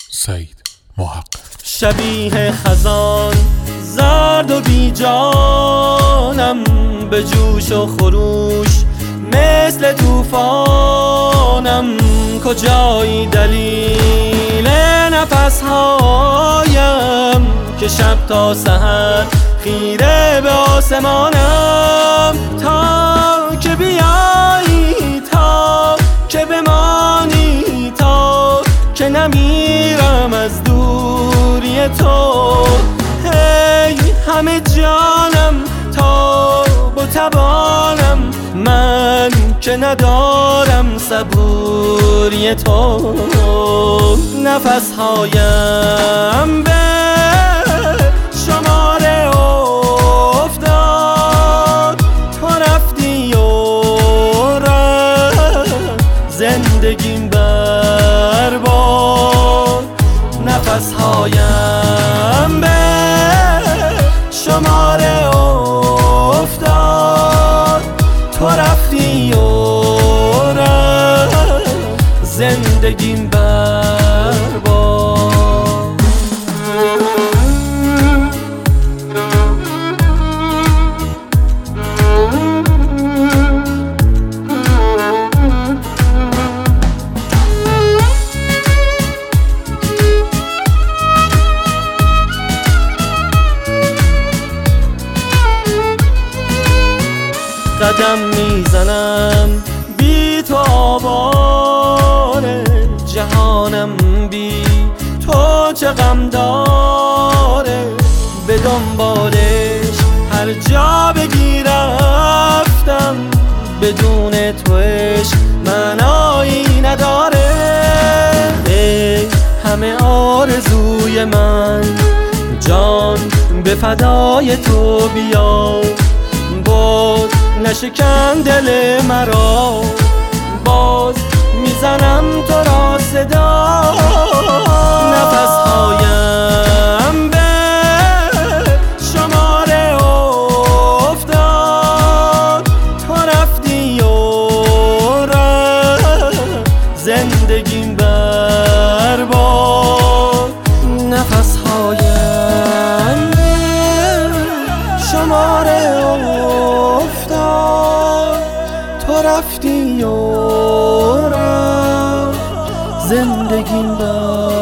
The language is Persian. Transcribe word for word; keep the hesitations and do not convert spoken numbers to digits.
سعید محقق. شبیه خزان زرد و بی جانم، به جوش و خروش مثل طوفانم. کجایی دلیل نفسهایم که شب تا سحر خیره به آسمانم؟ تا که بیایی، تا که بمانی، تا که نمیرم از دوری تو. هی همه جانم، تا با توانم، من که ندارم صبوری تو. نفسهایم به شماره افتاد، تو رفتی و رفت زندگیم برباد. نفسهایم به شماره افتاد، تو رفتی و رفت زندگیم برباد. قدم میزنم بی تو آواره، جهانم بی تو چه غم داره. به دنبالش هر جا بگی رفتم، بدون تو عشق معنایی نداره. ای همه آرزوی من، جان به فدای تو بیا. باز نشکن دل مرا، باز میزنم تو را صدا. نفسهایم به شماره افتاد، تو رفتی و رفت زندگیم برباد. نفسهایم به شماره افتاد، تو رفتی و رفت زندگیم برباد.